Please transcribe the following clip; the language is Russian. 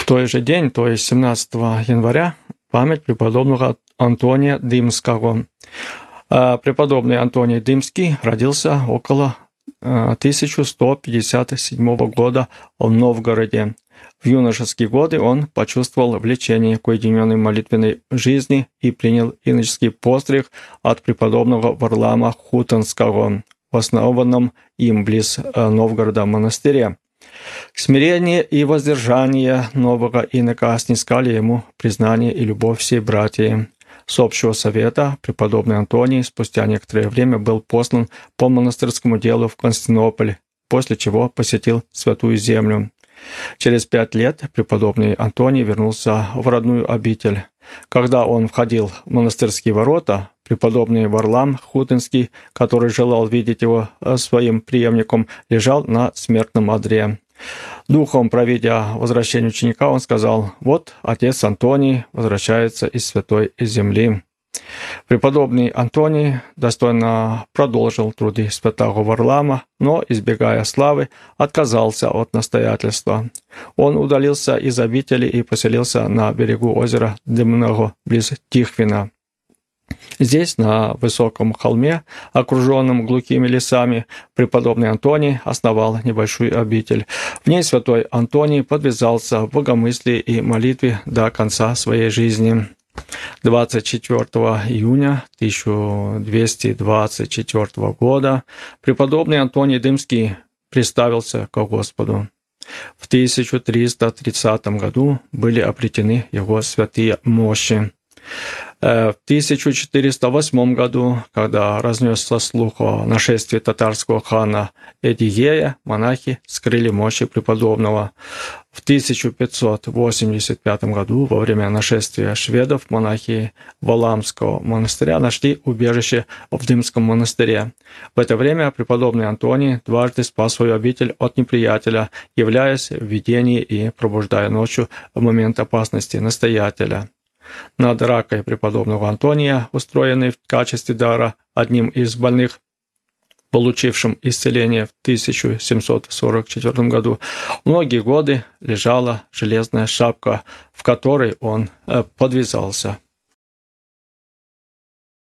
В той же день, то есть 17 января, память преподобного Антония Дымского. Преподобный Антоний Дымский родился около 1157 года в Новгороде. В юношеские годы он почувствовал влечение к уединенной молитвенной жизни и принял иноческий постриг от преподобного Варлаама Хутонского в основанном им близ Новгорода монастыре. Смирение и воздержание нового инока снискали ему признание и любовь всей братьи. С общего совета преподобный Антоний спустя некоторое время был послан по монастырскому делу в Константинополь, после чего посетил Святую Землю. Через 5 лет преподобный Антоний вернулся в родную обитель. Когда он входил в монастырские ворота, преподобный Варлаам Хутонский, который желал видеть его своим преемником, лежал на смертном одре. Духом провидя возвращение ученика, он сказал: «Вот отец Антоний возвращается из святой земли». Преподобный Антоний достойно продолжил труды святого Варлаама, но, избегая славы, отказался от настоятельства. Он удалился из обители и поселился на берегу озера Дымного, близ Тихвина. Здесь, на высоком холме, окруженном глухими лесами, преподобный Антоний основал небольшую обитель. В ней святой Антоний подвязался в богомыслии и молитве до конца своей жизни. 24 июня 1224 года преподобный Антоний Дымский представился ко Господу. В 1330 году были обретены его святые мощи. В 1408 году, когда разнесся слух о нашествии татарского хана Эдигея, монахи скрыли мощи преподобного. В 1585 году, во время нашествия шведов, монахи Валаамского монастыря нашли убежище в Дымском монастыре. В это время преподобный Антоний дважды спас свою обитель от неприятеля, являясь в видении и пробуждая ночью в момент опасности настоятеля. Над ракой преподобного Антония, устроенной в качестве дара одним из больных, получившим исцеление в 1744 году, многие годы лежала железная шапка, в которой он подвязался.